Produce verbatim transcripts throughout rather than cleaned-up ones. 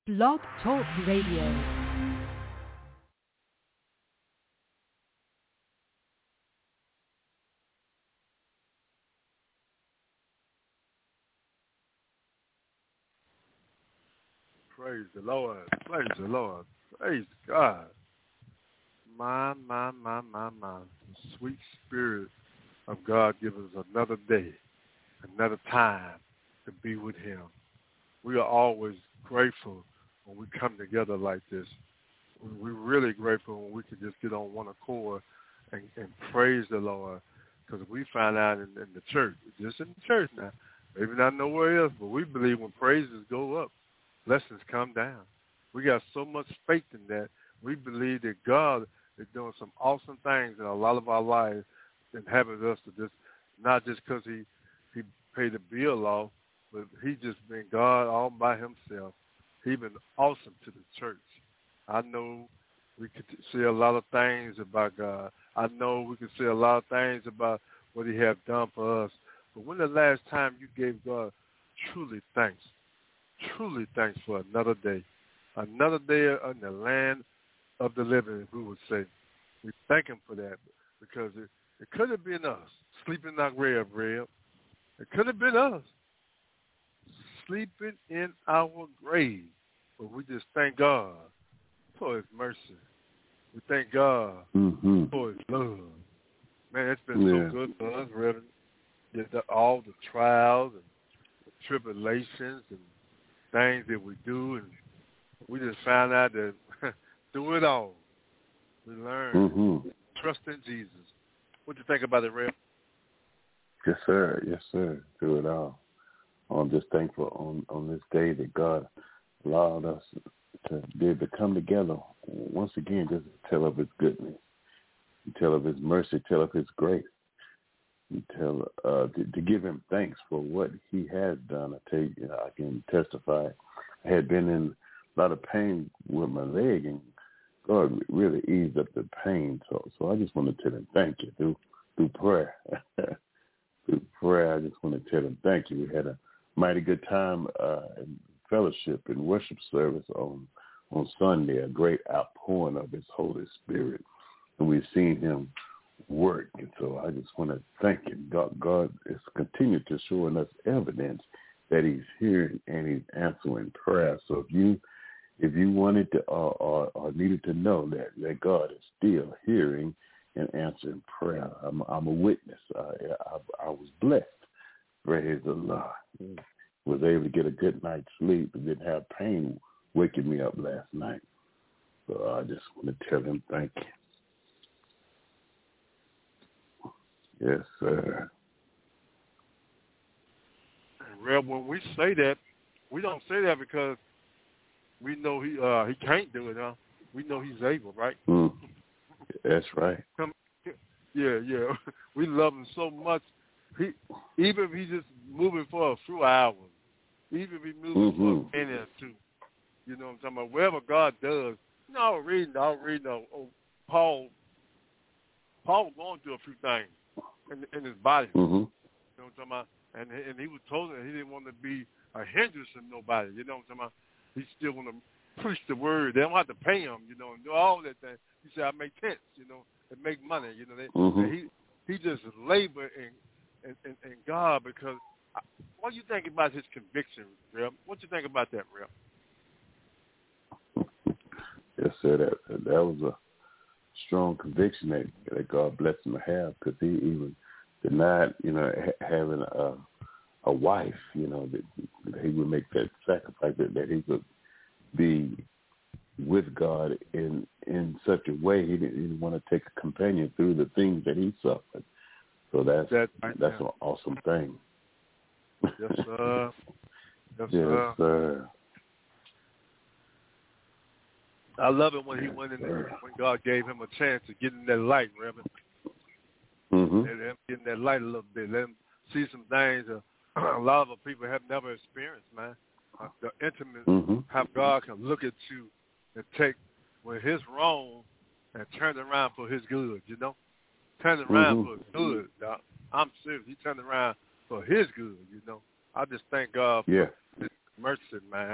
Blog Talk Radio. Praise the Lord. Praise the Lord. Praise God. My, my, my, my, my. The sweet spirit of God give us another day, another time to be with him. We are always grateful when we come together like this. We're really grateful when we can just get on one accord and, and praise the Lord, because we find out in, in the church, just in the church now, maybe not nowhere else, but we believe when praises go up, blessings come down. We got so much faith in that. We believe that God is doing some awesome things in a lot of our lives and having us to just, not just because he, he paid the bill off, but he just been God all by himself. He been awesome to the church. I know we could say a lot of things about God. I know we could say a lot of things about what he have done for us. But when the last time you gave God truly thanks, truly thanks for another day, another day in the land of the living, we would say. We thank him for that, because it, it could have been us sleeping in our grave, grave. It could have been us sleeping in our grave. But we just thank God for his mercy. We thank God mm-hmm. for his love. Man, it's been yeah. so good for us, Reverend. Yeah, the, all the trials and the tribulations and things that we do, and we just found out that through it all, we learn mm-hmm. trust in Jesus. What do you think about it, Rev? Yes, sir. Yes, sir. Through it all. I'm just thankful on, on this day that God allowed us to be able to come together once again, just to tell of his goodness, tell of his mercy, tell of his grace, and tell uh, to, to give him thanks for what he has done. I tell you, you know, I can testify. I had been in a lot of pain with my leg, and God really eased up the pain. So, so I just want to tell him thank you through through prayer. through prayer, I just want to tell him thank you. We had a mighty good time uh, in fellowship and worship service on on Sunday, a great outpouring of his Holy Spirit. And we've seen him work. And so I just want to thank him. God, God is continued to showing us evidence that he's hearing and he's answering prayer. So if you if you wanted to uh, or, or needed to know that, that God is still hearing and answering prayer, I'm, I'm a witness. Uh, I, I was blessed. Praise the Lord. Was able to get a good night's sleep and didn't have pain waking me up last night. So I just want to tell him thank you. Yes, sir. And Rev, when we say that, we don't say that because we know he uh, he can't do it, huh? We know he's able, right? Mm. That's right. Yeah, yeah. We love him so much. He even if he's just moving for a few hours, even if he's moving mm-hmm. for a minute or two, you know what I'm talking about? Whatever God does, you know, I was reading, I was reading uh, oh, Paul. Paul was going through a few things in, in his body. Mm-hmm. You know what I'm talking about? And and he was told that he didn't want to be a hindrance to nobody. You know what I'm talking about? He still want to preach the word. They don't have to pay him, you know, and do all that thing. He said, I make tents, you know, and make money, you know. They, mm-hmm. and he he just labor in, in, in, in God, because I, what do you think about his conviction, Reb? What do you think about that, Reb? Yes, sir. That, that was a strong conviction that, that God blessed him to have, because he even denied, you know, ha- having a a wife, you know, that, that he would make that sacrifice, that, that he could be with God in in such a way he didn't, he didn't want to take a companion through the things that he suffered. So that's that, right that's now. an awesome thing. Yes, sir. Yes, yes, sir. sir. I love it when he yes, went in sir. there, when God gave him a chance to get in that light, Reverend. Mm-hmm. Let him get in that light a little bit. Let him see some things uh, a lot of people have never experienced, man. Uh, the intimate, mm-hmm. how God can look at you and take with his wrong and turn it around for his good, you know? Turn it around mm-hmm. for his good, dog. I'm serious. He turned it around for his good, you know? I just thank God for yeah. his mercy, man.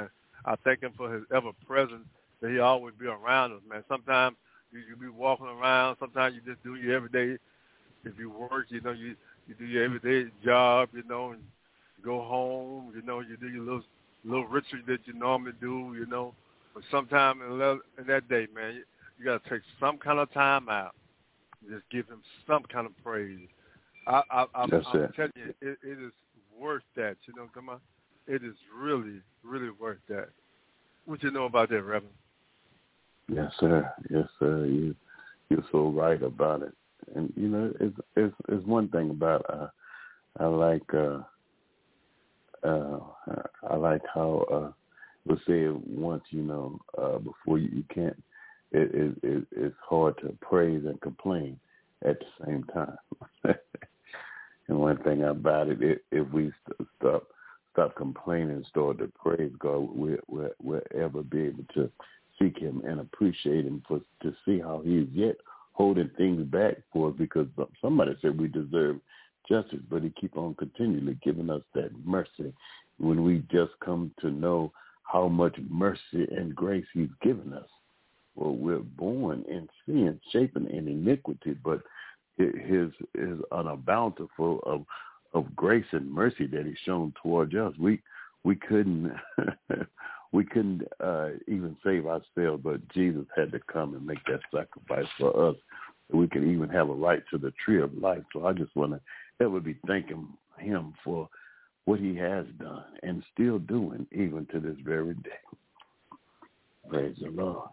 I thank him for his ever presence, that he always be around us, man. Sometimes you, you be walking around. Sometimes you just do your everyday. If you work, you know, you, you do your everyday job, you know, and you go home, you know, you do your little little ritual that you normally do, you know. But sometime in, in that day, man, you, you got to take some kind of time out and just give him some kind of praise. I, I, I'm, That's I'm it. telling you, it, it is worth that, you know, come on. It is really, really worth that. What you know about that, Reverend? Yes, sir. Yes, sir. You, you're so right about it. And, you know, it's, it's, it's one thing about, uh, I like, uh, uh, I like how, uh, we'll say it once, you know, uh, before you, you can't, it, it, it, it's hard to praise and complain at the same time. And one thing about it, it if we st- stop stop complaining and start to praise God, we'll, we'll, we'll ever be able to seek him and appreciate him for to see how he is yet holding things back for us, because somebody said we deserve justice, but he keep on continually giving us that mercy. When we just come to know how much mercy and grace he's given us. Well, we're born in sin, shapen in iniquity, but his is on a bountiful of of grace and mercy that he's shown towards us. We we couldn't we couldn't uh, even save ourselves, but Jesus had to come and make that sacrifice for us, so we could even have a right to the tree of life. So I just want to ever be thanking him for what he has done and still doing even to this very day. Praise the Lord.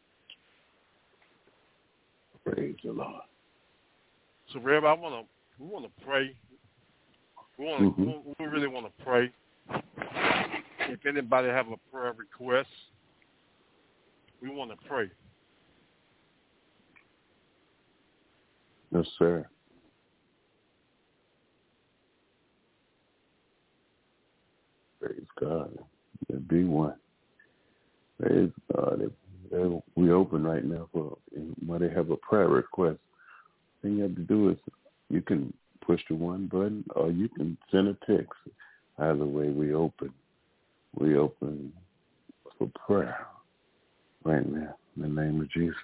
Praise the Lord. So, Rev, I want to we want to pray. We want to mm-hmm. we really want to pray. If anybody have a prayer request, we want to pray. Yes, sir. Praise God. There be one. Praise God. If, if we open right now for when they have a prayer request. Thing you have to do is you can push the one button or you can send a text. Either way, we open. We open for prayer right now in the name of Jesus.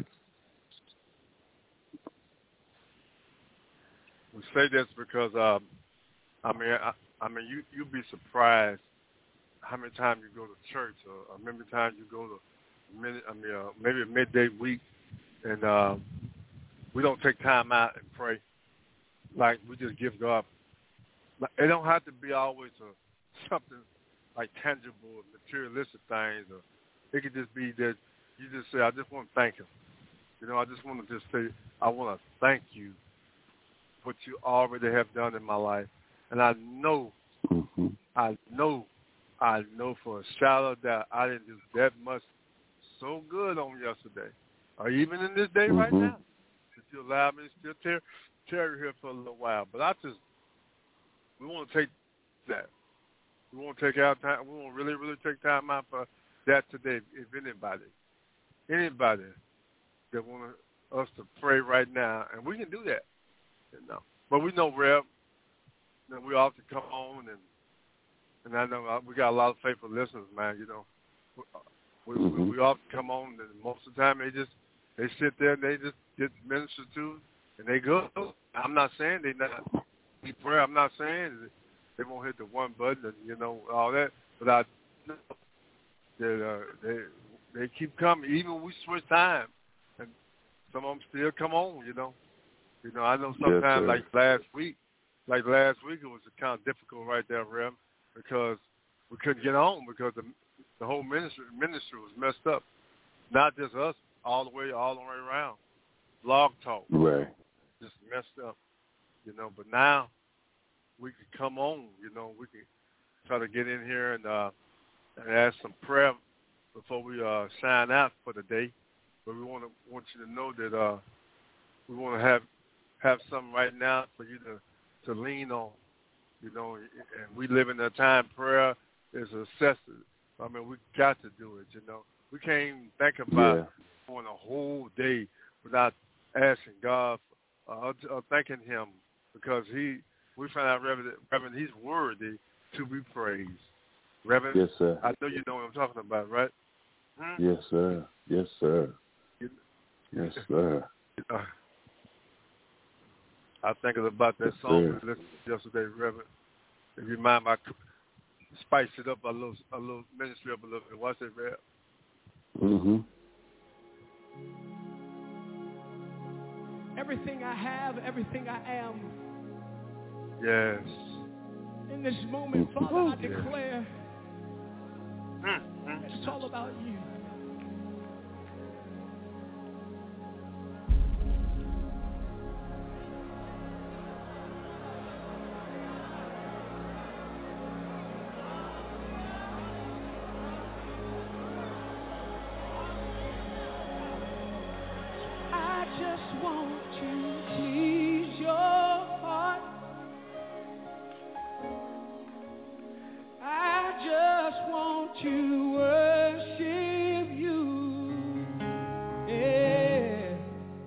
We say this because um, I mean, I, I mean, you you'd be surprised how many times you go to church, or, or how many times you go to, minute, I mean, uh, maybe a midday week, and. Uh, We don't take time out and pray. Like, we just give God. It don't have to be always a, something like tangible, materialistic things. Or it could just be that you just say, I just want to thank him. You know, I just want to just say, I want to thank you for what you already have done in my life. And I know, mm-hmm. I know, I know for a shadow that I didn't do that much so good on yesterday, or even in this day mm-hmm. right now. You allow me to still tear, tear here for a little while. But I just, we want to take that. We want to take our time. We want to really, really take time out for that today. If anybody, anybody that want us to pray right now, and we can do that, you know. But we know, Rev, that we often come on, and and I know we got a lot of faithful listeners, man. You know, we mm-hmm. we, we often come on, and most of the time they just. They sit there and they just get ministered to, and they go. I'm not saying they not need prayer. I'm not saying they won't hit the one button and, you know, all that. But I know that uh, they they keep coming. Even when we switch time, and some of them still come on, you know. You know, I know sometimes, yes, like last week, like last week it was kind of difficult right there, Rem, because we couldn't get on because the, the whole ministry, ministry was messed up. Not just us. All the way, all the way around. Blog Talk. Right. Just messed up, you know. But now we can come on, you know. We can try to get in here and uh, and ask some prayer before we uh, sign out for the day. But we want to want you to know that uh, we want to have have something right now for you to, to lean on, you know. And we live in a time prayer is a necessity. I mean, we got to do it, you know. We can't even think about. Yeah. On a whole day without asking God, uh, uh, thanking him, because he, we find out, Reverend, Reverend, he's worthy to be praised. Reverend? Yes, sir. I know you know what I'm talking about, right? Hmm? Yes, sir. Yes, sir. Yes, sir. Uh, I was thinking about that yes, song sir. we listened to yesterday, Reverend. If you mind, I spice it up a little, a little ministry up a little bit. Watch it, Rev. Mm-hmm. Everything I have, everything I am. Yes. In this moment, Father, I Yes. declare Mm-hmm. it's all about you. I just want to please your heart. I just want to worship you. Yeah.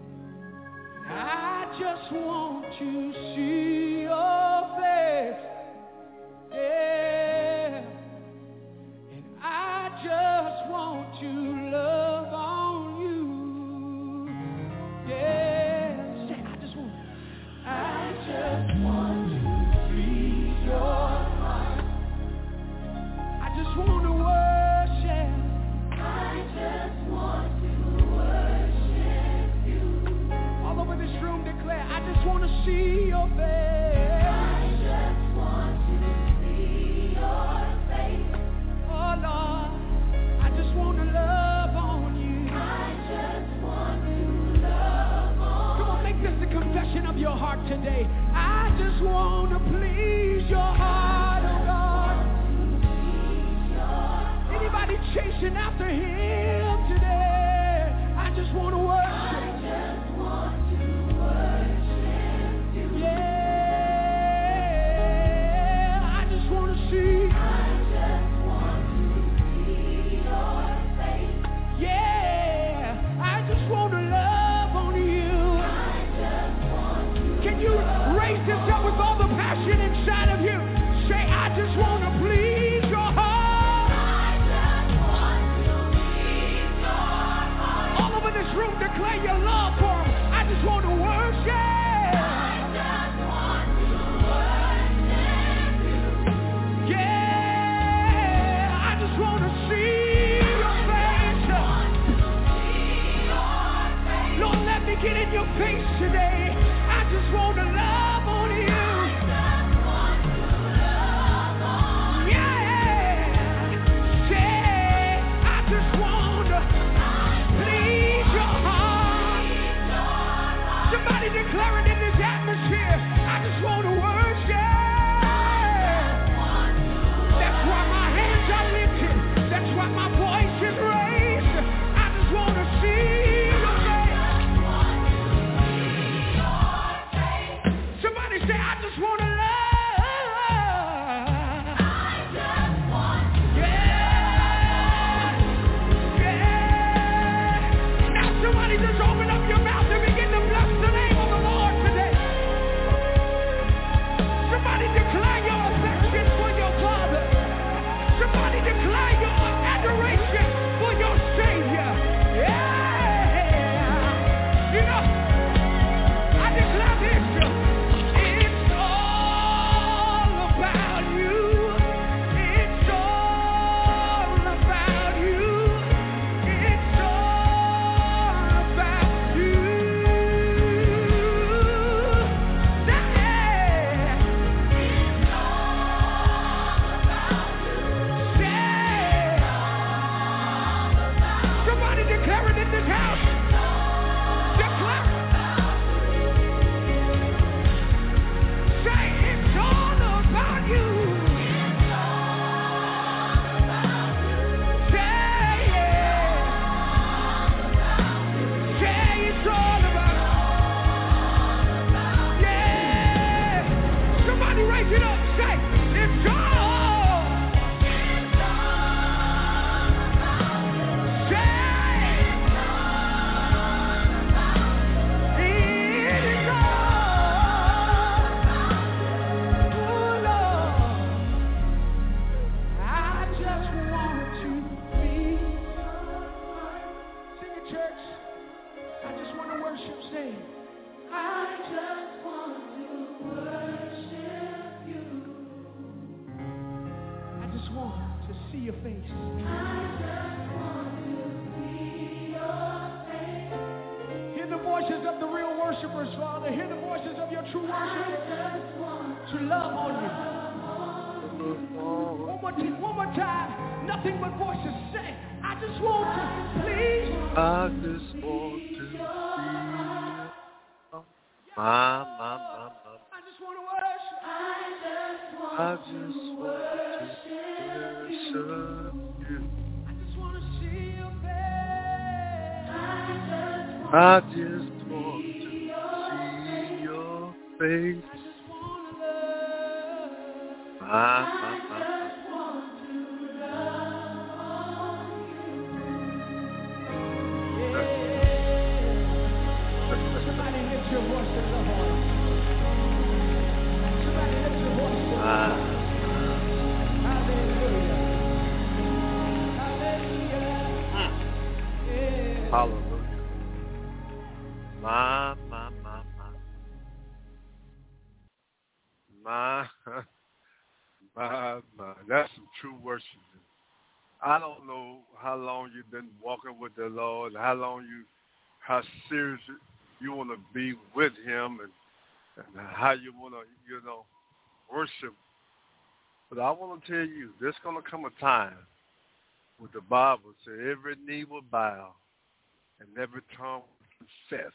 I just want to see your face. Yeah. And I just want to love on you. Yeah. Say, I just want. I just want to please your heart. I just want to worship. I just want to worship you. All over this room declare, I just want to see your face. I just want to see your face. Oh Lord, I just want to love on you. I just want to love on you. Come on, make this the confession of your heart today. I just want to please your heart, oh God. Anybody chasing after him today? I just want to worship. I just want to worship you. Yeah, I just want to see. I just want to see your face. Yeah, I just want to love on you. I just want to. Can you raise this up with all the passion inside of you? Say, I just want to please your heart. This room declare your love for him. I just want to worship. I just want to worship you. Yeah, I just want to see your face. Lord, let me get in your face today. I just want to love on you. I just want to love on you. Yeah, say, I just want to please your heart. Somebody declare it in this atmosphere. I just want to worship. That's why my hands are lifted. That's why my voice is raised. I just want to see your face. Somebody say, I just want to love. I just want to. Yeah. Yeah. Now somebody just open up your mouth and begin to bless the name of the Lord today. Somebody declare your affection for your Father. Somebody declare your adoration for your Savior. Yeah. You know, I declare this. It's all about you. It's all about you. It's all about you. Yeah. It's all about you. Yeah. Somebody declare it in this house. Declare it. Say it's all about you. It's all about you. Say yeah. Say it's all about. Yeah. Somebody raise it up. Say it's all. It's all about you. Say it's all church. I just want to worship, say, I just want to worship you. I just want to see your face. I just want to see your face. Hear the voices of the real worshipers, Father. Hear the voices of your true worshipers. I just want to love on you. One more, t- one more time. Nothing but voices say, I just want to please. I just want to see you. My, my, my, my. I just want to worship. I just want to worship you. I just want to see your face. I just want to see your face. I just want to love. My, my, my, my. Somebody lift your voice to the Lord. Somebody lift your voice to the Lord. Hallelujah. Hallelujah. Yeah. Hallelujah. My, my, my, my. My, my, my. That's some true worship. I don't know how long you've been walking with the Lord, how long you, how serious you want to be with him, and, and how you want to, you know, worship. But I want to tell you, there's going to come a time with the Bible says every knee will bow and every tongue will confess.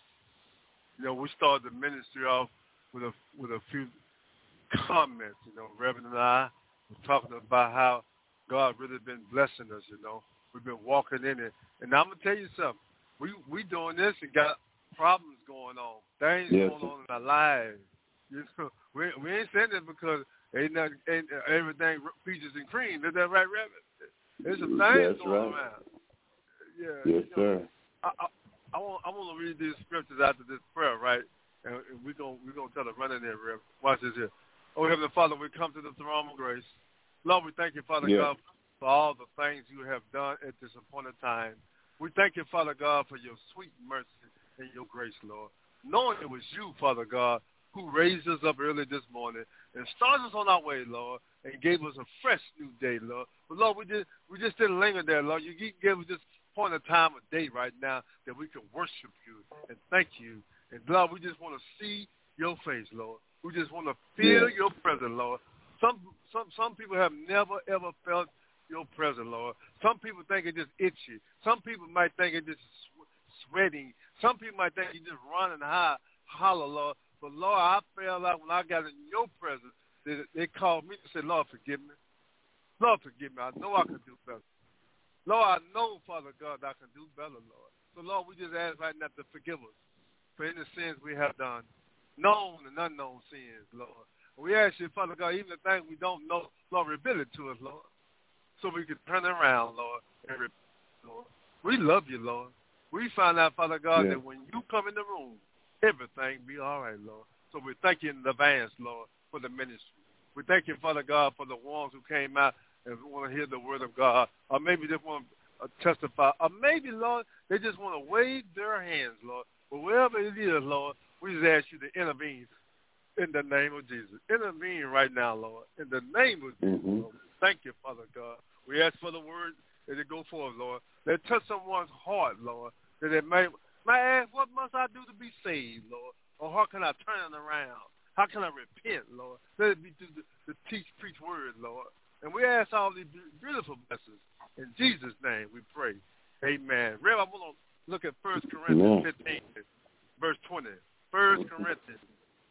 You know, we started the ministry off with a with a few comments. You know, Reverend and I were talking about how God really been blessing us. You know, we've been walking in it, and I'm gonna tell you something. We we doing this and got problems going on, things yes, going sir. on in our lives. You know, we we ain't saying it because ain't nothing, ain't everything peaches and cream. Is that right, Reverend? There's some things That's going right. around. Yeah. Yes, you know, sir. I, I, I want I want to read these scriptures after this prayer, right? And we're going we're gonna try to run in there, Reverend. Watch this here. Oh, Heavenly Father, we come to the throne of grace. Lord, we thank you, Father yes. God, for all the things you have done at this appointed time. We thank you, Father God, for your sweet mercy and your grace, Lord. Knowing it was you, Father God, who raised us up early this morning and started us on our way, Lord, and gave us a fresh new day, Lord. But, Lord, we just, we just didn't linger there, Lord. You gave us this point of time of day right now that we can worship you and thank you. And, Lord, we just want to see your face, Lord. We just want to feel yes. your presence, Lord. Some, some, some people have never, ever felt your presence, Lord. Some people think it's just itchy. Some people might think it's just sweating. Some people might think you just running high, holler, Lord. But, Lord, I felt like when I got in your presence, they, they called me and said, Lord, forgive me. Lord, forgive me. I know I can do better. Lord, I know, Father God, that I can do better, Lord. So, Lord, we just ask right now to forgive us for any sins we have done, known and unknown sins, Lord. We ask you, Father God, even the things we don't know, Lord, reveal it to us, Lord, so we can turn it around, Lord, and repent, Lord. We love you, Lord. We find out, Father God, yeah. that when you come in the room, everything be all right, Lord. So we thank you in advance, Lord, for the ministry. We thank you, Father God, for the ones who came out and want to hear the word of God, or maybe they want to testify, or maybe, Lord, they just want to wave their hands, Lord. But wherever it is, Lord, we just ask you to intervene in the name of Jesus. Intervene right now, Lord, in the name of Jesus, mm-hmm. Lord. Thank you, Father God. We ask for the word that it go forth, Lord. Let it touch someone's heart, Lord, that it may, may ask, what must I do to be saved, Lord? Or how can I turn it around? How can I repent, Lord? Let it be through the, the teach, preach word, Lord. And we ask all these beautiful blessings. In Jesus' name we pray. Amen. Rev, I want to look at First Corinthians yeah. fifteen, verse twenty. First Corinthians.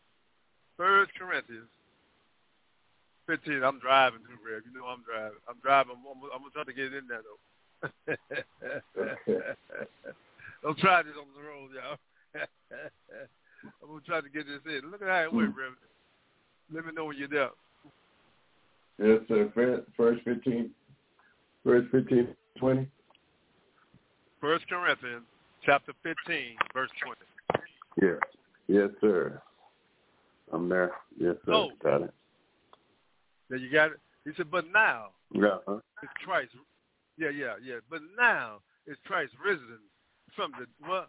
First Corinthians fifteen. I'm driving too, Rev. You know I'm driving. I'm driving. I'm, I'm, I'm going to try to get it in there, though. Don't try this on the road, y'all. I'm going to try to get this in. Look at how it went, Rev. Let me know when you're there. Yes, sir. Verse fifteen. Verse fifteen, twenty. First Corinthians chapter fifteen, verse twenty. Yes. Yes, sir. I'm there. Yes, sir. So, got it. There you got it. He said, but now yeah. huh? is Christ. Yeah, yeah, yeah. But now is Christ risen from the what?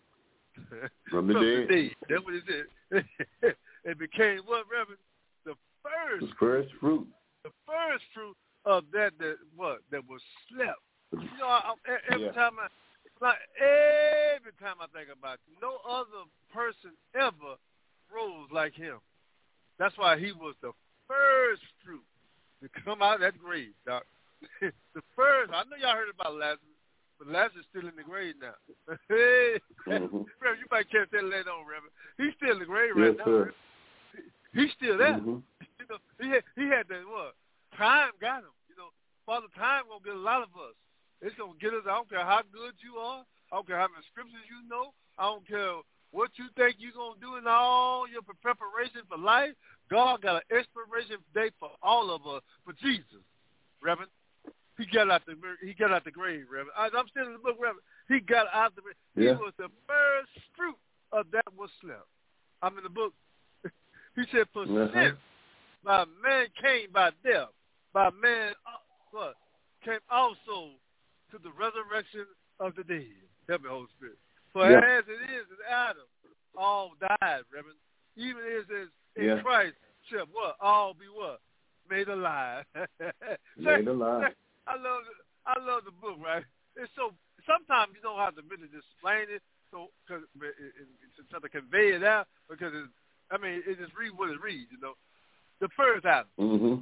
From the from dead. The dead. That's what it said. It became what, Reverend? The first. The first fruit. The first fruit of that that what that was slept. You know, I, I, every yeah. time I, like every time I think about it, no other person ever rose like him. That's why he was the first fruit to come out of that grave, Doc. The first. I know y'all heard about Lazarus, but Lazarus is still in the grave now. Hey, mm-hmm. Reverend, you might catch that later on, Reverend. He's still in the grave right yes, now. Sir. He's still there. Mm-hmm. You know, he had, he had the what? Time got him. You know, Father, time gonna get a lot of us. It's gonna get us. I don't care how good you are. I don't care how many scriptures you know. I don't care what you think you're gonna do in all your preparation for life. God got an expiration date for all of us. For Jesus, Reverend, he got out the he got out the grave, Reverend. I, I'm still in the book, Reverend. He got out the grave. Yeah. He was the first fruit of that was slept. I'm in the book. He said, "For uh-huh. since by man came by death, by man uh, what came also to the resurrection of the dead." Help me, Holy Spirit. For yeah. as it is in Adam, all died, Reverend. Even as it is in yeah. Christ, shall what all be what made alive. Made alive. I love the, I love the book, right? It's so sometimes you don't have to really explain it, so because it, it, it, to convey it out because it's. I mean, it just read what it reads, you know. The first Adam, mm-hmm.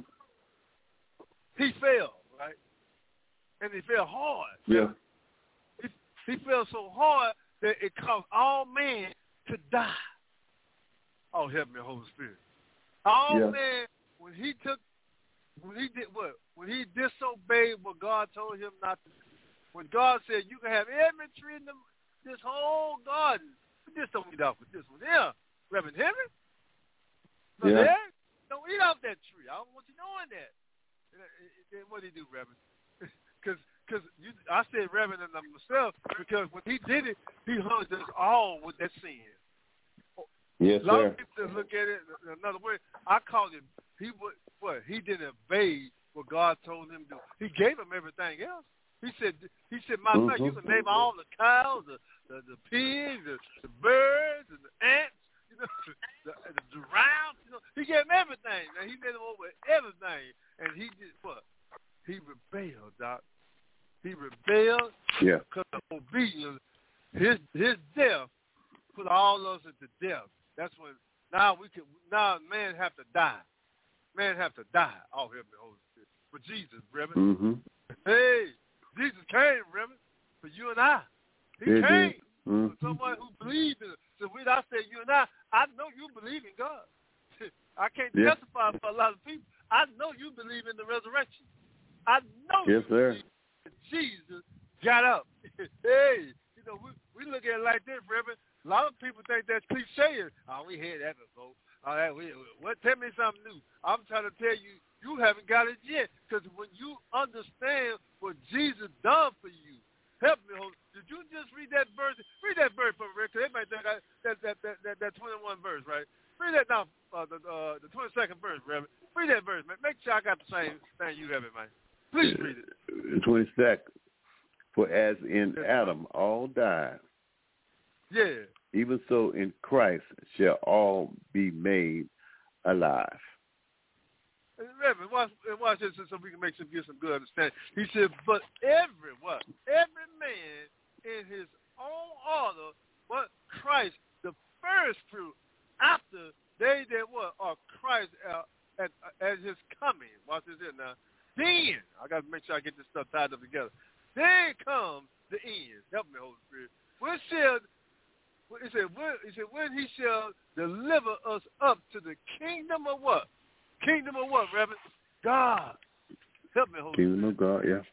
he fell, right? And he fell hard. Yeah. He, he fell so hard that it caused all men to die. Oh, help me, Holy Spirit. All yeah. men, when he took, when he did what? When he disobeyed what God told him not to do. When God said, you can have every tree in the, this whole garden, but just don't eat off with this one. Yeah. Reverend Henry? No, yeah. there? Don't eat off that tree. I don't want you doing that. Then what did he do, Reverend? Because cause I said Reverend and myself because when he did it, he hung us all with that sin. Yes, a lot sir. of people just look at it another way. I called him, he would, what? He didn't obey what God told him to do. He gave him everything else. He said, he said, my mm-hmm. son, you can name all the cows, the, the, the pigs, the, the birds, and the ants. You know, the, the giraffe, you know, he gave him everything. Man. He made him over everything, and he did what? He rebelled, Doc. He rebelled yeah. because of obedience. His his death put all of us into death. That's when now we can now man have to die. Man have to die. Oh, help me, Holy Spirit. For Jesus, Reverend. Mm-hmm. Hey, Jesus came, Reverend, for you and I. He it came. Mm-hmm. For someone who believes in it. So when I say you and I, I know you believe in God. I can't yeah. testify for a lot of people. I know you believe in the resurrection. I know yes, you sir. believe that Jesus got up. Hey, you know, we, we look at it like this, Reverend. A lot of people think that's cliche. Oh, we heard that before. Oh, that, we, what, tell me something new. I'm trying to tell you, you haven't got it yet. Because when you understand what Jesus done for you, help me, Holy. Did you just read that verse? Read that verse for me, Rick. They might think I, that, that that that that twenty-one verse, right? Read that now, uh, the uh, the twenty-second verse, Reverend. Read that verse, man. Make sure I got the same thing you have it, man. Please read it. twenty-second. For as in Adam all died, yeah, even so in Christ shall all be made alive. Reverend, watch, watch this so we can make some get some good understanding. He said, but every what? Every man in his own order, what? Christ, the first fruit, after they that what? Are Christ uh, at, at his coming. Watch this here now. Then, I got to make sure I get this stuff tied up together. Then comes the end. Help me, Holy Spirit. When shall, he said, when, he said, when he shall deliver us up to the kingdom of what? Kingdom of what, Reverend? God. Help me, Holy Kingdom Spirit. of God, yeah.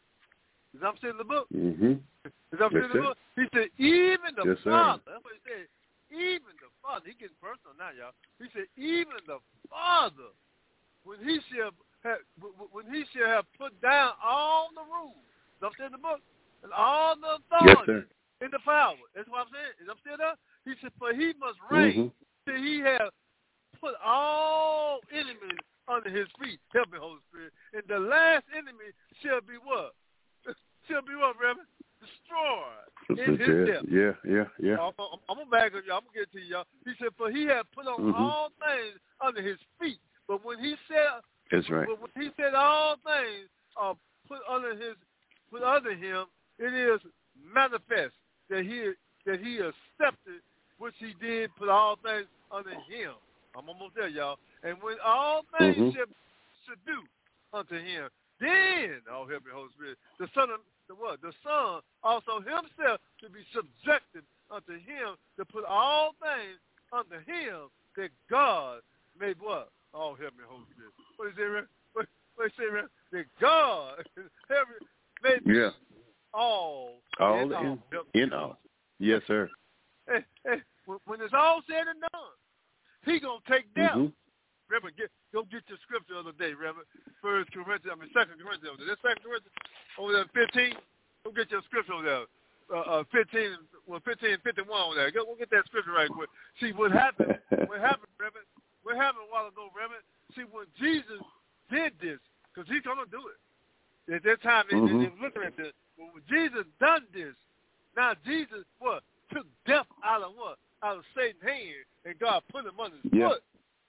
Is I'm still in the book? Mm-hmm. Is I'm still in the book? He said, even the yes, Father. Sir. That's what he said. Even the Father. He getting personal now, y'all. He said, even the Father, when he shall have, when he shall have put down all the rules. Is I'm still in the book? And all the authority yes, in the power. That's what I'm saying. Is I'm still there? He said, for he must reign mm-hmm. till he have put all enemies under his feet. Help me, Holy Spirit. And the last enemy shall be what? Shall be what, Reverend? Destroyed. in his death. Yeah, yeah, yeah. I'm, I'm, I'm going to back up, y'all. I'm going to get to y'all. He said, for he had put on mm-hmm. all things under his feet. But when he said, That's right. But when he said all things are put under his, put under him, it is manifest that he that he accepted which he did put all things under him. I'm almost there, y'all. And when all things mm-hmm. should subdue unto him, then, oh help me, Holy Spirit, the Son of the what? The Son also himself to be subjected unto him to put all things under him, that God made what? Oh help me, Holy Spirit. What is it? What, what is it? That God made yeah. all all in, in, all. in all. Yes, sir. Hey, hey, when, when it's all said and done, he gonna take death. Mm-hmm. Reverend, get go get your scripture the other day, Reverend. First Corinthians, I mean Second Corinthians over there. That's Second Corinthians over there, fifteen. Go get your scripture over there. Uh, uh, fifteen, well, fifteen, fifty-one over there. Go, go get that scripture right quick. See what happened. What happened, Reverend? What happened a while ago, Reverend? See when Jesus did this, because he's gonna do it. At that time, they, mm-hmm. they, they were looking at this. When Jesus done this, now Jesus what took death out of what? Out of Satan's hand, and God put him under his yeah. foot.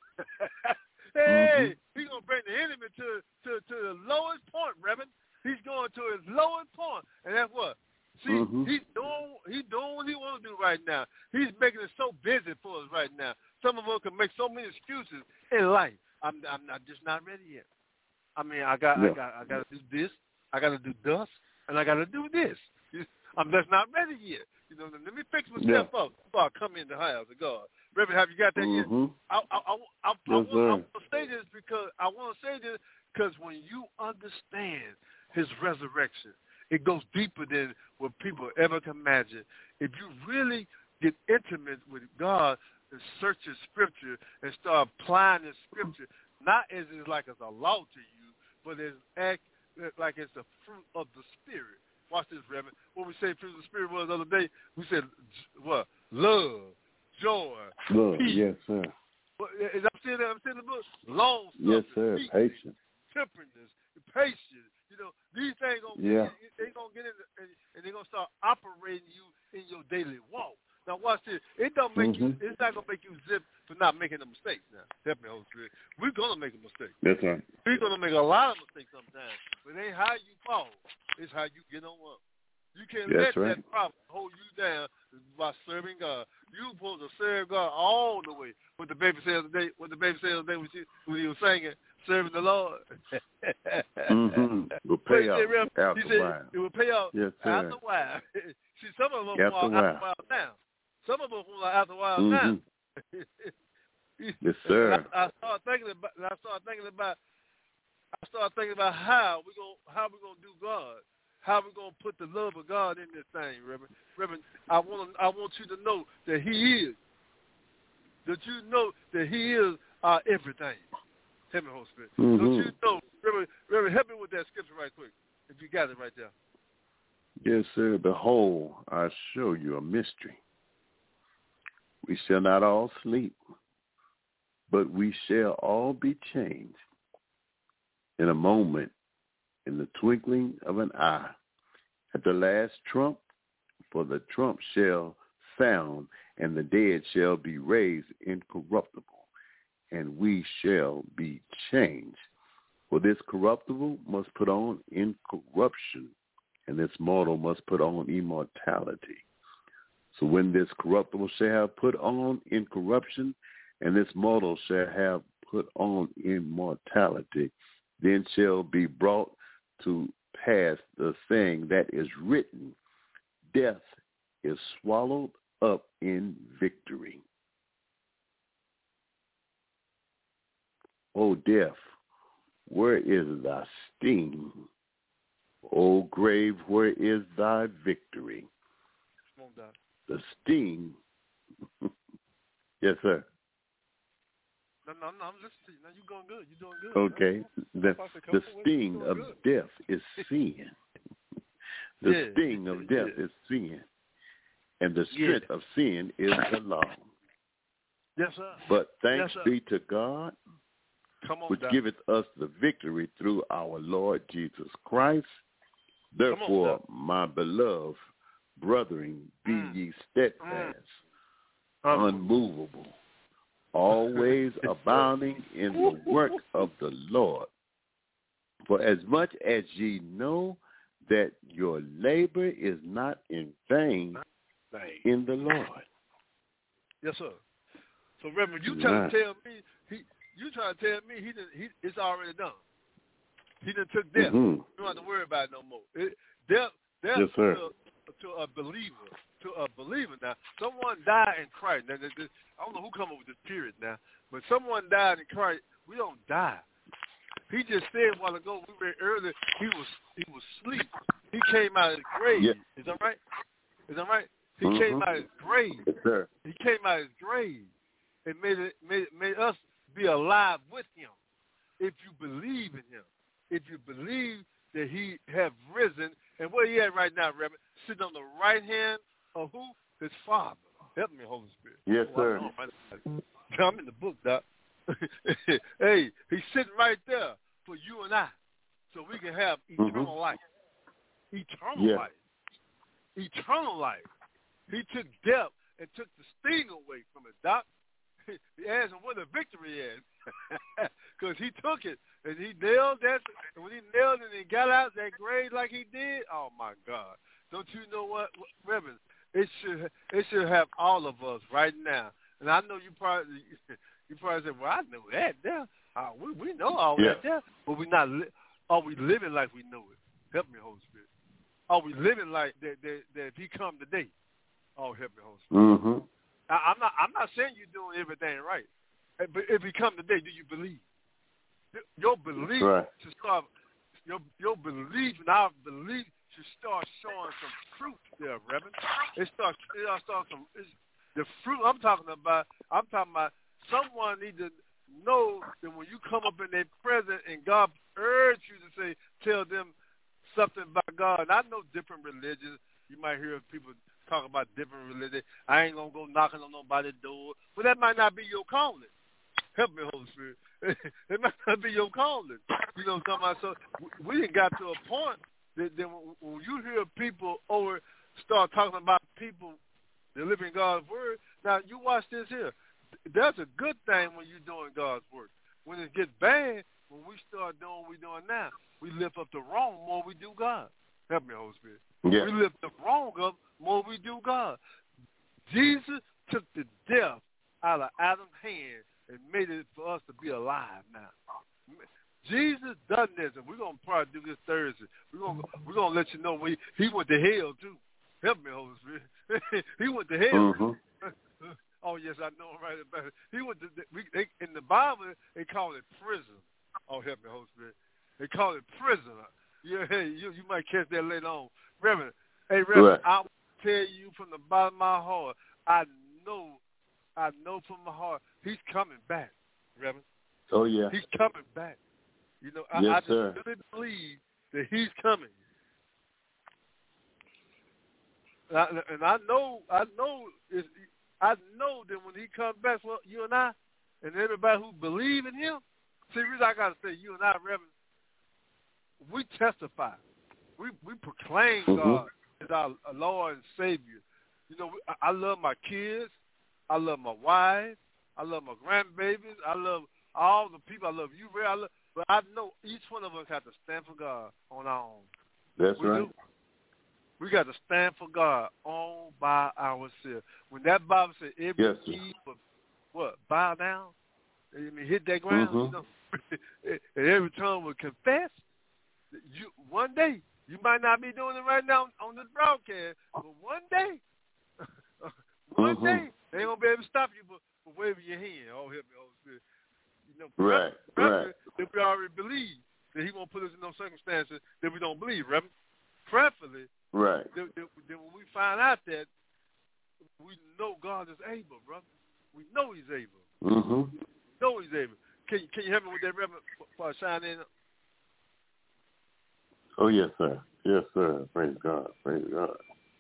Hey, mm-hmm. he's gonna bring the enemy to, to to the lowest point, Reverend. He's going to his lowest point, and that's what. See, mm-hmm. he's doing he's doing what he wants to do right now. He's making it so busy for us right now. Some of us can make so many excuses in life. I'm I'm not just not ready yet. I mean, I got yeah. I got I got to do this. I got to do this, and I got to do this. I'm just not ready yet. You know, let me fix myself yeah. up before I come in the house of God. Reverend, have you got that mm-hmm. yet? I I I, I, yes, I, want, I want sir. to say this because I want to say this because when you understand His resurrection, it goes deeper than what people ever can imagine. If you really get intimate with God and search His Scripture and start applying His Scripture, not as it's like it's a law to you, but as act like it's a fruit of the Spirit. Watch this, Reverend. What we say fruit of the Spirit was the other day, we said, what? Love, joy, love, peace. Yes, sir. What, is I'm saying that? I'm saying the book. Long Yes, sir. Peace, patience, temperance, patience. You know, these things gonna yeah. get, they gonna get in, the, and, and they're gonna start operating you in your daily walk. Now watch this. It don't make mm-hmm. you. It's not gonna make you zip for not making a mistake. Now, definitely, Holy Spirit. We're gonna make a mistake. That's right. We're gonna make a lot of mistakes sometimes, but it ain't how you fall. It's how you get on up. You can't That's let right. that problem hold you down by serving God. You're supposed to serve God all the way. What the baby said the day, what the baby said the day when, she, when he was singing, serving the Lord. mm-hmm. Will pay off after he said, a while. it will pay off yes, sir. after a while. See, some of them after want a after a while now. Some of them want after a while mm-hmm. now. Yes, sir. I, I started thinking about. I started thinking about. I started thinking about how we gonna how we gonna do God. How we gonna put the love of God in this thing, Reverend? Reverend, I want I want you to know that He is. That you know that He is our everything. Help me, Holy Spirit. Mm-hmm. Don't you know, Reverend? Reverend, help me with that scripture right quick, if you got it right there. Yes, sir. Behold, I show you a mystery. We shall not all sleep, but we shall all be changed in a moment, in the twinkling of an eye, at the last trump, for the trump shall sound, and the dead shall be raised incorruptible, and we shall be changed. For this corruptible must put on incorruption, and this mortal must put on immortality. So when this corruptible shall have put on incorruption, and this mortal shall have put on immortality, then shall be brought to pass the saying that is written, death is swallowed up in victory. O death, where is thy sting? O grave, where is thy victory? The sting. Yes, sir. No, no, no, I'm listening to you. Now you're going good. You're doing good. Okay. The, the sting of death is sin. The yeah. sting of death yeah. is sin. And the strength yeah. of sin is the law. Yes, sir. But thanks yes, sir. be to God, Come on, which Doc. giveth us the victory through our Lord Jesus Christ. Therefore, on, my beloved brethren, be mm. ye steadfast, mm. unmovable, always abounding in the work of the Lord. For as much as ye know that your labor is not in vain in the Lord. Yes, sir. So, Reverend, you trying to tell me he? You trying to tell me he didn't? He it's already done. He done took death. Mm-hmm. You don't have to worry about it no more. It, death, death yes, sir. To, to a believer, to a believer. Now, someone died in Christ. Now, this, this, I don't know who come up with this period now, but someone died in Christ. We don't die. He just said a while ago, we read earlier, he was he was asleep. He came out of the grave. Yes. Is that right? Is that right? He mm-hmm. came out of his grave. Yes, sir. He came out of his grave and made it made, made us be alive with him. If you believe in him, if you believe that he have risen, and where he at right now, Reverend? Sitting on the right hand of who? His Father. Help me, Holy Spirit. Yes, oh, sir. I'm in the book, Doc. Hey, he's sitting right there for you and I, so we can have eternal mm-hmm. life. Eternal yeah. life. Eternal life. He took death and took the sting away from it, Doc. He asked him where the victory is, because he took it and he nailed that. And when he nailed it and he got out that grave like he did, oh my God! Don't you know what, what Reverend? It should it should have all of us right now. And I know you probably you probably said, well, I know that there. Uh, we we know all yeah. that there, but we not. Li- are we living like we know it? Help me, Holy Spirit. Are we living like that? That, that if He come today, oh, help me, Holy Spirit. Mm-hmm. I, I'm not. I'm not saying you're doing everything right, but if He come today, do you believe? Your belief right. should start. Your your belief and our belief should start showing some fruit there, Reverend. It starts. It starts some. It's, the fruit I'm talking about. I'm talking about. Someone need to know that when you come up in their presence and God urge you to say, tell them something about God. And I know different religions. You might hear people talk about different religions. I ain't gonna go knocking on nobody's door, but that might not be your calling. Help me, Holy Spirit. It might not be your calling. You know, somebody. So we didn't got to a point that, that when you hear people over start talking about people that live in God's word. Now you watch this here. That's a good thing when you're doing God's work. When it gets bad, when we start doing what we're doing now, we lift up the wrong more we do God. Help me, Holy Spirit. Yeah. We lift the wrong up more we do God. Jesus took the death out of Adam's hand and made it for us to be alive now. Jesus done this, and we're gonna probably do this Thursday. We're gonna we're gonna let you know we, he went to hell too. Help me, Holy Spirit. He went to hell. Mm-hmm. Oh yes, I know right about it. He went to we, they, in the Bible. They call it prison. Oh, help me, Holy Spirit. They call it prison. Yeah, hey, you you might catch that later on, Reverend. Hey, Reverend, right. I will tell you from the bottom of my heart. I know, I know from my heart, he's coming back, Reverend. Oh yeah, he's coming back. You know, I, yes, I just sir. really believe that he's coming. And I, and I know, I know, it's, I know that when he comes back for you and I, and everybody who believe in him, see, reason I got to say, you and I, Reverend, we testify, we we proclaim mm-hmm. God as our Lord and Savior. You know, I, I love my kids, I love my wife, I love my grandbabies, I love all the people. I love you, Ray. I love, but I know each one of us have to stand for God on our own. That's we right. Do. We got to stand for God all by ourselves. When that Bible said every yes, knee would what bow down, I mean hit that ground, mm-hmm. you know, and every tongue would confess. You one day you might not be doing it right now on this broadcast, but one day, one mm-hmm. day they ain't gonna be able to stop you for, for waving your hand. Oh, help me, Holy Spirit. You know, right, Reverend, right. If we already believe that He won't put us in those circumstances that we don't believe, Reverend. Preferably, right. Then, then, then when we find out that we know God is able, brother. We know He's able. Mm-hmm. We know He's able. Can Can you help me with that, Reverend, before I shine in? Oh yes, sir. Yes, sir. Praise God. Praise God.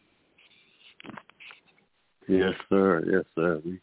Yes, sir. Yes, sir. We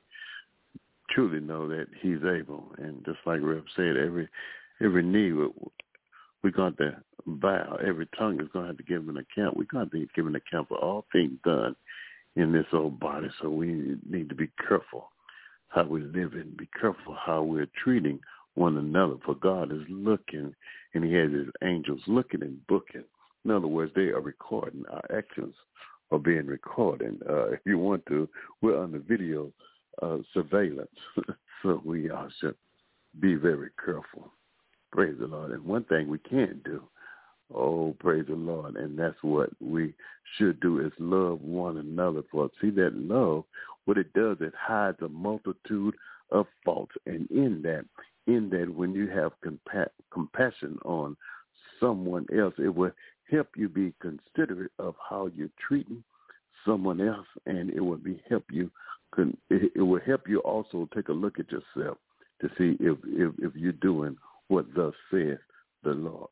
truly know that He's able, and just like Rev said, every every knee will, we're going to bow. Every tongue is going to have to give an account. We're going to give an account for all things done in this old body. So we need to be careful how we live and be careful how we're treating one another. For God is looking, and he has his angels looking and booking. In other words, they are recording. Our actions are being recorded. Uh, if you want to, we're under video uh, surveillance. So we all should be very careful. Praise the Lord. And one thing we can't do, oh, praise the Lord, and that's what we should do is love one another. For see that love, what it does, it hides a multitude of faults. And in that, in that when you have compa- compassion on someone else, it will help you be considerate of how you're treating someone else, and it will be help you. It, it will help you also take a look at yourself to see if if, if you're doing what thus saith the Lord.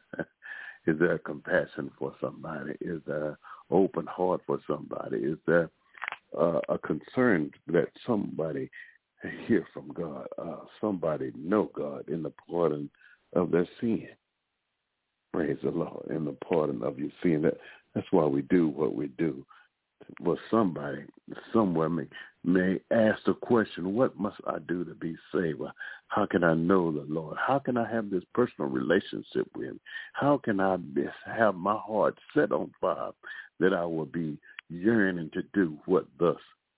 Is there compassion for somebody? Is there open heart for somebody? Is there uh, a concern that somebody hear from God, uh, somebody know God in the pardon of their sin? Praise the Lord, in the pardon of your sin. That, that's why we do what we do. Well, somebody somewhere may, may ask the question, what must I do to be saved? How can I know the Lord? How can I have this personal relationship with him? How can I have my heart set on fire that I will be yearning to do what thus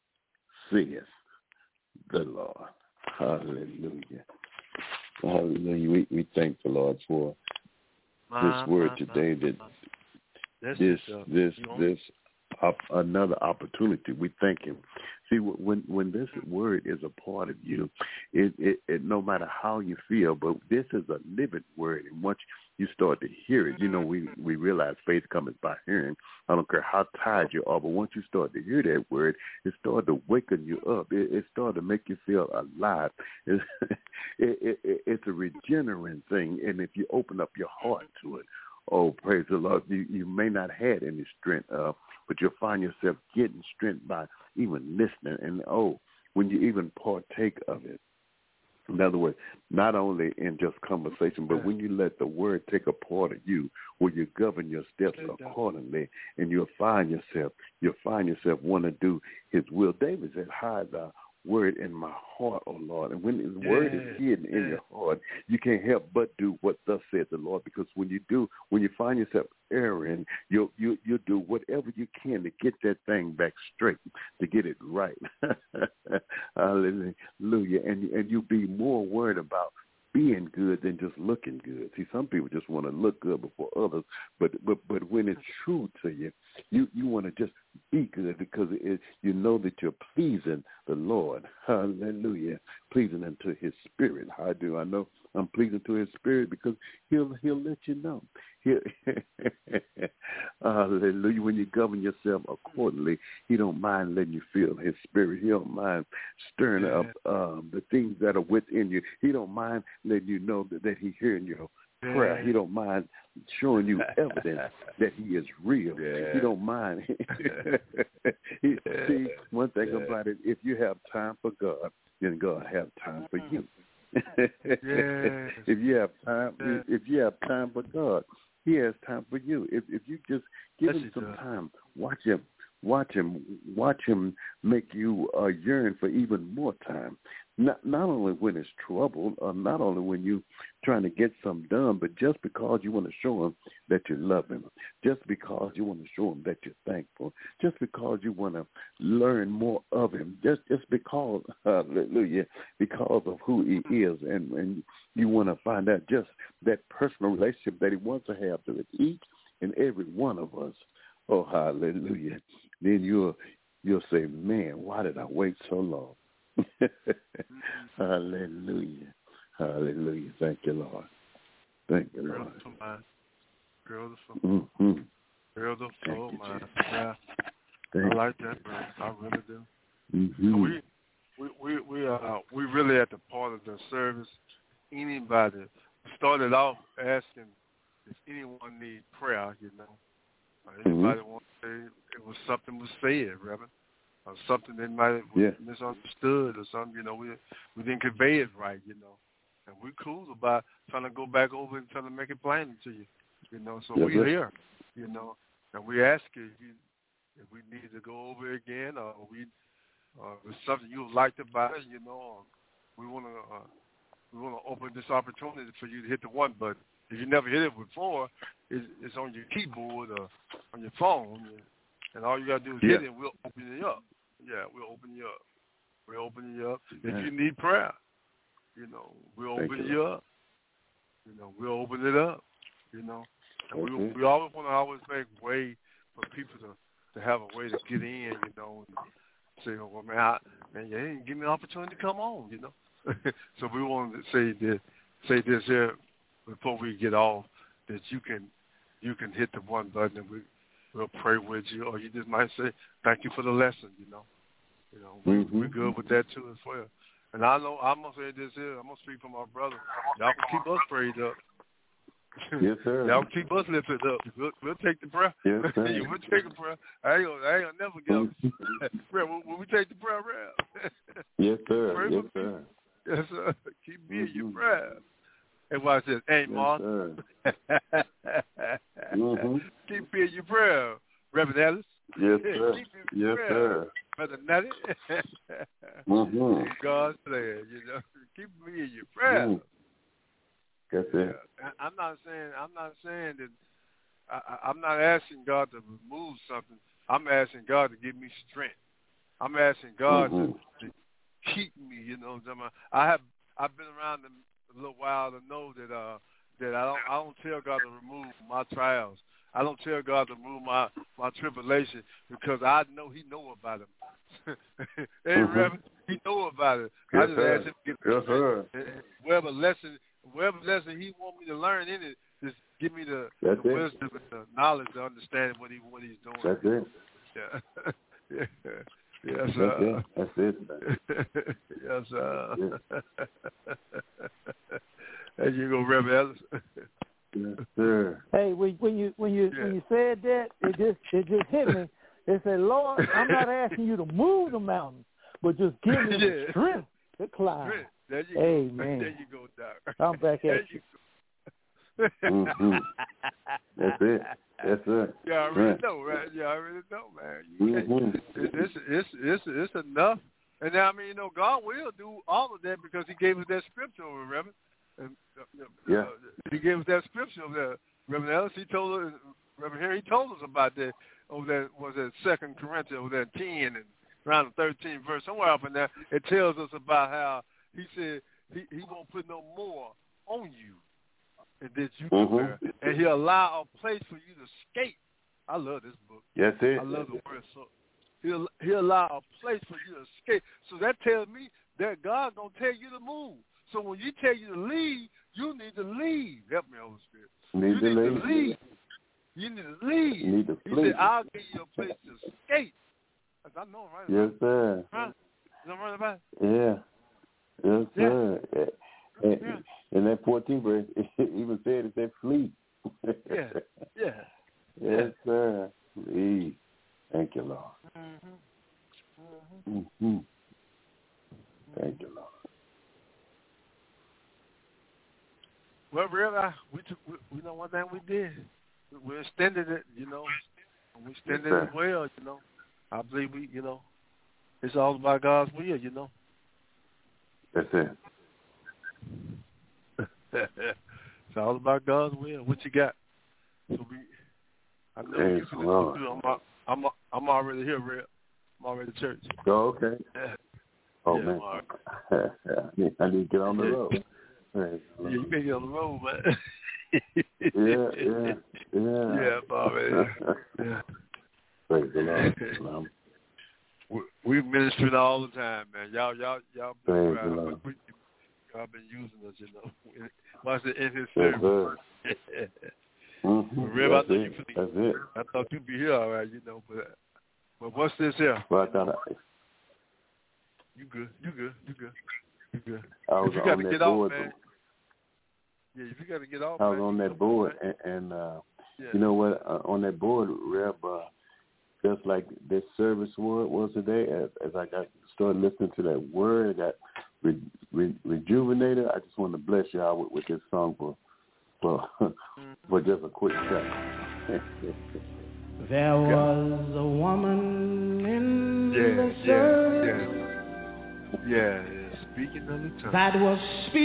saith the Lord? Hallelujah. Hallelujah. We, we thank the Lord for this word today, that this, this, this, Op, another opportunity. We thank him. See, when when this word is a part of you, it, it, it no matter how you feel, but this is a living word. And once you start to hear it, you know, we, we realize faith comes by hearing. I don't care how tired you are, but once you start to hear that word, it starts to waken you up. It, it starts to make you feel alive. It, it, it, it's a regenerating thing, and if you open up your heart to it, oh, praise the Lord, you, you may not have any strength, uh, but you'll find yourself getting strength by even listening. And, oh, when you even partake of it. In other words, not only in just conversation, but when you let the word take a part of you, where you govern your steps accordingly, and you'll find yourself, you'll find yourself want to do his will. David said, hide thy word in my heart, oh Lord. And when his yeah, word is hidden yeah. in your heart, you can't help but do what thus said the Lord. Because when you do, when you find yourself erring, you'll you you'll do whatever you can to get that thing back straight, to get it right. Hallelujah. And and you'll be more worried about being good than just looking good. See, some people just want to look good before others, but but but when it's true to you, you, you want to just be good because it, you know that you're pleasing the Lord. Hallelujah. Pleasing unto his spirit. How do I know I'm pleasing to his spirit? Because he'll he'll let you know. He'll hallelujah. When you govern yourself accordingly, he don't mind letting you feel his spirit. He don't mind stirring yeah. up um, the things that are within you. He don't mind letting you know that, that he's hearing your prayer. Yeah. He don't mind showing you evidence that he is real. Yeah. He don't mind. he, yeah. See, one thing yeah. about it, if you have time for God, then God have time for you. Yes. If you have time, yes. if you have time for God, he has time for you. If if you just give yes, him some does. time, watch him, watch him, watch him make you uh, yearn for even more time. Not not only when it's trouble, or not only when you trying to get something done, but just because you want to show him that you love him, just because you want to show him that you're thankful, just because you want to learn more of him, just just because, hallelujah, because of who he is, and, and you want to find out just that personal relationship that he wants to have with each and every one of us. Oh, hallelujah. Then you'll, you'll say, man, why did I wait so long? Hallelujah. Hallelujah. Thank you, Lord. Thank you, Lord. Beautiful. Mm-hmm. Beautiful, man. Yeah. Thank I like that, bro. I really do. Mm-hmm. So we, we, we, we, uh, we really at the part of the service. Anybody started off asking if anyone needs prayer, you know. Uh, anybody mm-hmm. want to say it was something was said, Reverend. Or something that might have yeah. misunderstood or something, you know, we we didn't convey it right, you know. and we cool about trying to go back over and trying to make it plain to you, you know. So yes, we're here, you know, and we ask you if, you if we need to go over it again, or we, uh, if it's something you would like to buy, you know, we want to uh, we want to open this opportunity for you to hit the one button. If you never hit it before, it's, it's on your keyboard or on your phone, and all you got to do is yeah. hit it, and we'll open it up. Yeah, we'll open you up. We'll open you up. If yeah. you need prayer, you know, we'll Thank open you. you up. You know, we'll open it up, you know. And we, we always want to always make way for people to, to have a way to get in, you know, and say, oh, well, man, I, man, you didn't give me an opportunity to come on, you know. So we want to say this, say this here before we get off, that you can you can hit the one button and we, we'll pray with you, or you just might say, thank you for the lesson, you know. You know, we, mm-hmm. we're good with that too as well. And I know, I'm going to say this here, I'm going to speak for my brother. Y'all can keep us prayed up. Yes, sir. Y'all can keep us lifted up. We'll, we'll take the prayer. Yes, sir. We'll take the prayer. I ain't going I ain't to never get up. Prayer, will, will we take the prayer, Rev? Yes, sir. Pray yes, for me. sir. Yes, sir. Keep me mm-hmm. in your prayer. And watch this. Hey, yes, Mark. mm-hmm. Keep me in your prayer, Reverend Ellis. Yes, sir. Keep me in yes, prayer. sir. Brother Nutty. mm-hmm. God's plan, you know. Keep me in your prayer. Mm. That's it. Yeah. I'm not saying I'm not saying that I, I'm not asking God to remove something. I'm asking God to give me strength. I'm asking God mm-hmm. to, to keep me. You know, I have I've been around a little while to know that uh that I don't I don't tell God to remove my trials. I don't tell God to remove my, my tribulation because I know He know about them. Hey, mm-hmm. Reverend, He know about it. Yes, I just sir. ask Him to get yes, sir. whatever lesson, whatever lesson He want me to learn in it, just give me the, the wisdom and the knowledge to understand what He what He's doing. That's it. Yeah. yeah. Yes, sir. That's it. That's it. Yes, sir. There you go, Reverend Ellis. Yes, sir. Hey, when, when you when you yeah. when you said that, it just it just hit me. It said, Lord, I'm not asking you to move the mountain, but just give me yeah. the strength to climb. There you Amen. go. There you go, Doc. I'm back at you. you mm-hmm. That's it. That's it. You already right. know, right? You already know, man. You mm-hmm. it's, it's it's it's it's enough. And I mean, you know, God will do all of that because He gave us that scripture over, Reverend. And, uh, yeah. Uh, he gave us that scripture over there. Reverend Ellis, he told us, Reverend Harry, he told us about that over there, was it Second Corinthians, over there ten and around the thirteenth verse, somewhere up in there. It tells us about how he said he, he won't put no more on you and that you can bear. Mm-hmm. And He'll allow a place for you to escape. I love this book. Yes, it. I love the word. So he'll, he'll allow a place for you to escape. So that tells me that God's going to tell you to move. So when you tell you to leave, you need to leave. Help me, Holy Spirit. Need you to need leave. to leave. You need to leave. You need to He flee. said, I'll give you a place to escape. I know, right? Yes, sir. Right? You know right about it? Yeah. Yes, yeah. sir. And, yeah. in that fourteenth verse, it even said it said flee. yeah. Yeah. Yes, yeah. sir. Flee. Thank you, Lord. Mm-hmm. Mm-hmm. Mm-hmm. Thank you, Lord. Well, really, we took, we, we know one thing we did. We extended it, you know. We extended yes, it well, you know. I believe we, you know, it's all about God's will, you know. That's it. It's all about God's will. What you got? So we, I know Praise you can Lord. listen to. I'm, I'm, I'm already here, Red. I'm already at church. Oh, okay. Yeah. Oh yeah, man, I need, I need to get on the road. Praise yeah, you can get on the road, man. yeah, yeah, yeah. Yeah, I'm already. Yeah. Praise the Lord. we, we ministering all the time, man. Y'all, y'all, y'all been Praise around. the Lord. We, y'all been using us, you know. Watch it in His yes, service. mm-hmm. Reb, I know it. you finna, That's it. I thought you'd be here, all right, you know, but but what's this here? Well, I thought I, you good, you good, you good, you good. I was if you on got to that get board. off, man. Yeah, if you got to get off, I was man, on that board, and, and uh, yeah. you know what? Uh, on that board, Reb, uh, just like this service word was today, as, as I got started listening to that word, I got re, re, rejuvenated. I just want to bless y'all with, with this song for for, for just a quick second. There was a woman in Yeah, the yeah, service yeah. Yeah, yeah. Speaking of the tongue. that was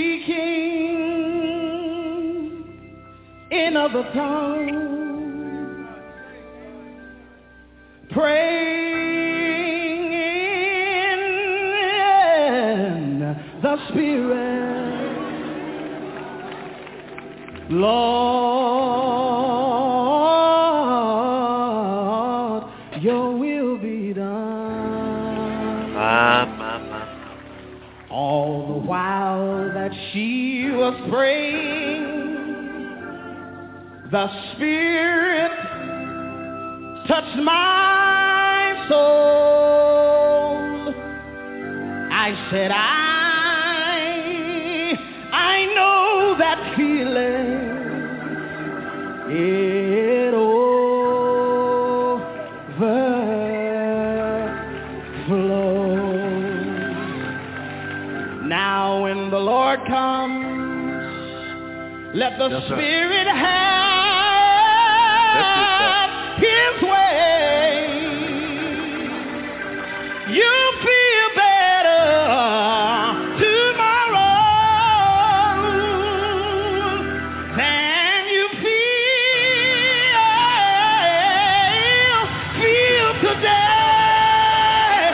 speaking in other tongues, praying in the Spirit. Lord, your will be done. My, my, my. All the while that she was praying, the Spirit touched my soul. I said, I, I know that feeling. It overflows. Now when the Lord comes, let the Yes, Spirit have His way. You feel better tomorrow than you feel, feel today.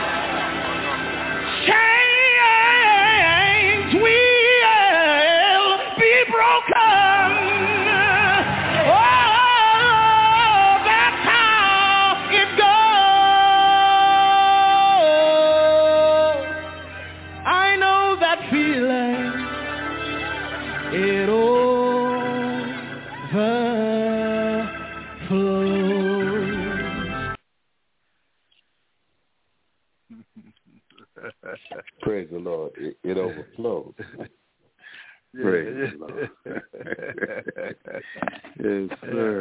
Chains will be broken. Oh, that's how it goes. I know that feeling. It overflows. Praise the Lord. It, it overflows. Yeah, Praise yeah. the Lord. Yes, sir.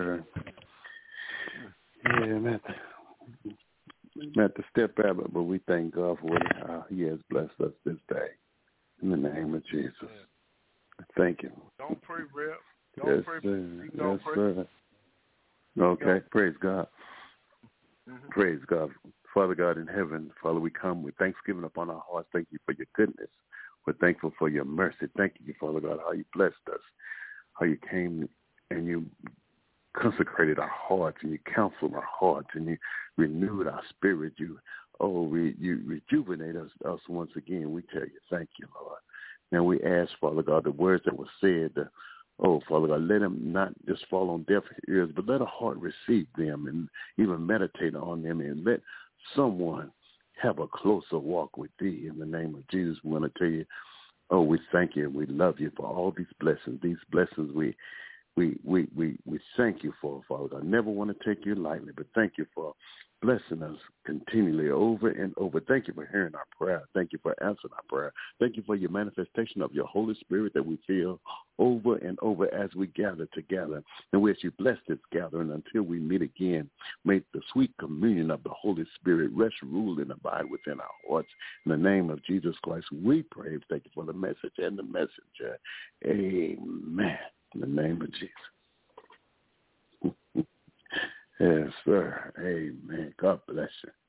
Yeah, man. Not to step out, but we thank God for what uh, He has blessed us this day. In the name of Jesus. Thank you. Don't pray, Rep. Don't Yes, pray. sir. You don't Yes, pray. sir. Okay. Praise God. Mm-hmm. Praise God. Father God in heaven, Father, we come with thanksgiving upon our hearts. Thank you for your goodness. We're thankful for your mercy. Thank you, Father God, how you blessed us, how you came and you consecrated our hearts and you counseled our hearts and you renewed our spirit. You, oh, re, you rejuvenate us, us once again. We tell you, thank you, Lord. Now we ask, Father God, the words that were said, the, oh, Father God, let them not just fall on deaf ears, but let a heart receive them and even meditate on them and let someone have a closer walk with thee. In the name of Jesus, we want to tell you, oh, we thank you and we love you for all these blessings. These blessings we we we we, we thank you for, Father God. I never want to take you lightly, but thank you for blessing us continually over and over. Thank you for hearing our prayer. Thank you for answering our prayer. Thank you for your manifestation of your Holy Spirit that we feel over and over as we gather together. And we ask you bless this gathering until we meet again. May the sweet communion of the Holy Spirit rest, rule, and abide within our hearts. In the name of Jesus Christ, we pray. Thank you for the message and the messenger. Amen. In the name of Jesus. Yes, sir. Amen. God bless you.